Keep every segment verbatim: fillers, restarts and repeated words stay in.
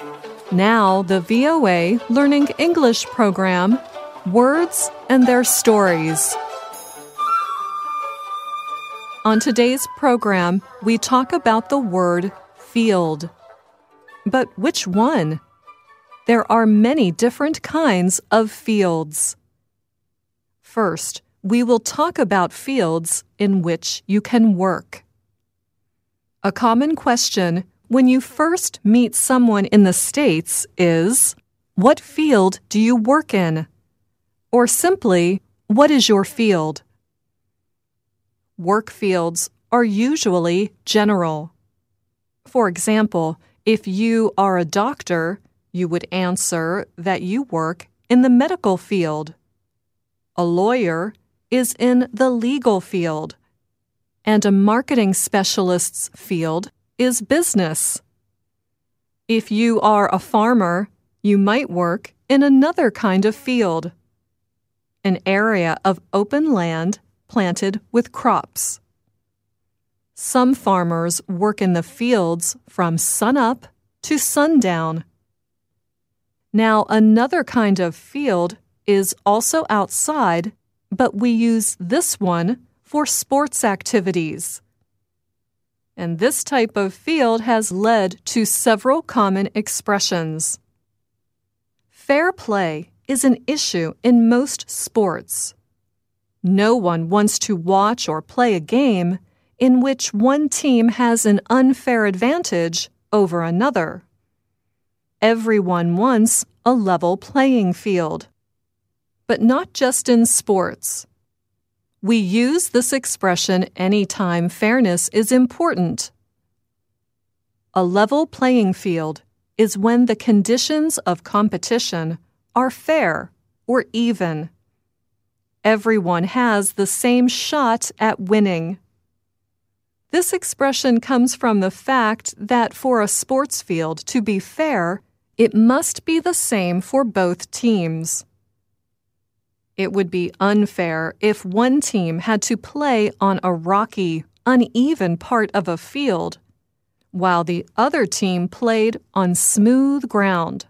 Now the V O A Learning English program, Words and Their Stories. On today's program, we talk about the word field. But which one? There are many different kinds of fields. First, we will talk about fields in which you can work. A common question when you first meet someone in the States is, "What field do you work in?" Or simply, "What is your field?" Work fields are usually general. For example, if you are a doctor, you would answer that you work in the medical field. A lawyer is in the legal field, and a marketing specialist's field is business. If you are a farmer, you might work in another kind of field, an area of open land planted with crops. Some farmers work in the fields from sunup to sundown. Now, another kind of field is also outside, but we use this one for sports activities. And this type of field has led to several common expressions. Fair play is an issue in most sports. No one wants to watch or play a game in which one team has an unfair advantage over another. Everyone wants a level playing field. But not just in sports. We use this expression anytime fairness is important. A level playing field is when the conditions of competition are fair or even. Everyone has the same shot at winning. This expression comes from the fact that for a sports field to be fair, it must be the same for both teams. It would be unfair if one team had to play on a rocky, uneven part of a field, while the other team played on smooth ground.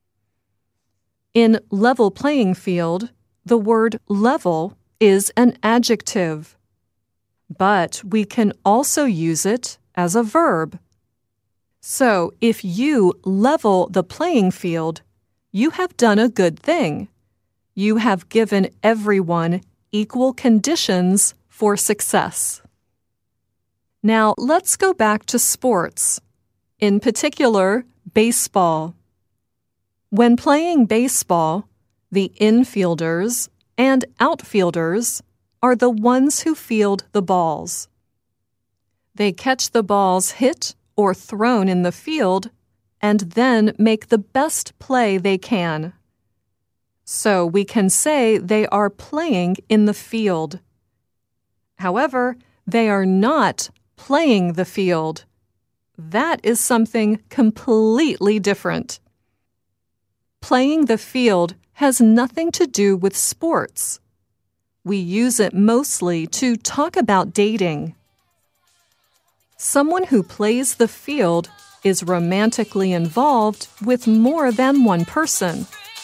In level playing field, the word level is an adjective, but we can also use it as a verb. So if you level the playing field, you have done a good thing. You have given everyone equal conditions for success. Now let's go back to sports, in particular, baseball. When playing baseball, the infielders and outfielders are the ones who field the balls. They catch the balls hit or thrown in the field and then make the best play they can. So we can say they are playing in the field. However, they are not playing the field. That is something completely different. Playing the field has nothing to do with sports. We use it mostly to talk about dating. Someone who plays the field is romantically involved with more than one person.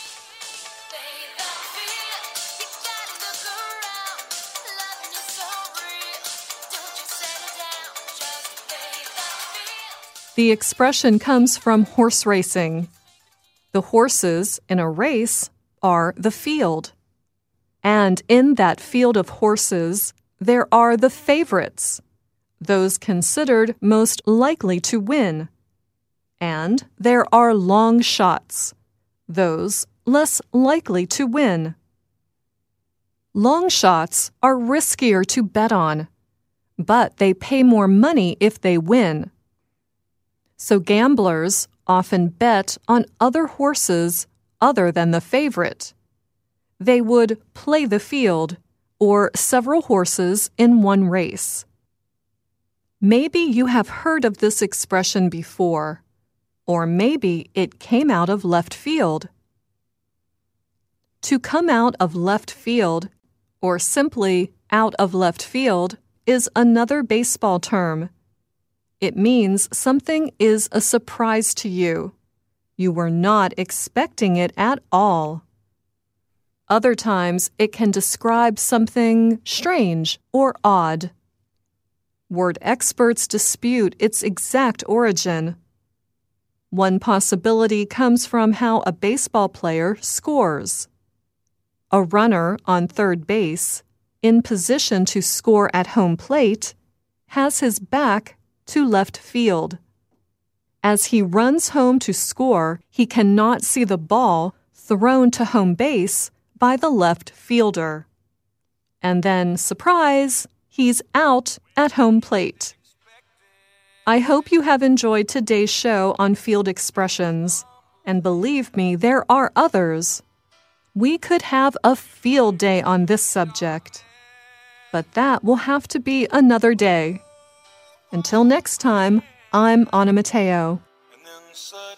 The expression comes from horse racing. The horses in a race are the field. And in that field of horses, there are the favorites, those considered most likely to win. And there are long shots, those less likely to win. Long shots are riskier to bet on, but they pay more money if they win. So gamblers often bet on other horses other than the favorite. They would play the field or several horses in one race. Maybe you have heard of this expression before, or maybe it came out of left field. To come out of left field, or simply out of left field, is another baseball term. It means something is a surprise to you. You were not expecting it at all. Other times, it can describe something strange or odd. Word experts dispute its exact origin. One possibility comes from how a baseball player scores. A runner on third base, in position to score at home plate, has his back to left field. As he runs home to score, he cannot see the ball thrown to home base by the left fielder. And then, surprise, he's out at home plate. I hope you have enjoyed today's show on field expressions. And believe me, there are others. We could have a field day on this subject. But that will have to be another day. Until next time, I'm Anna Mateo.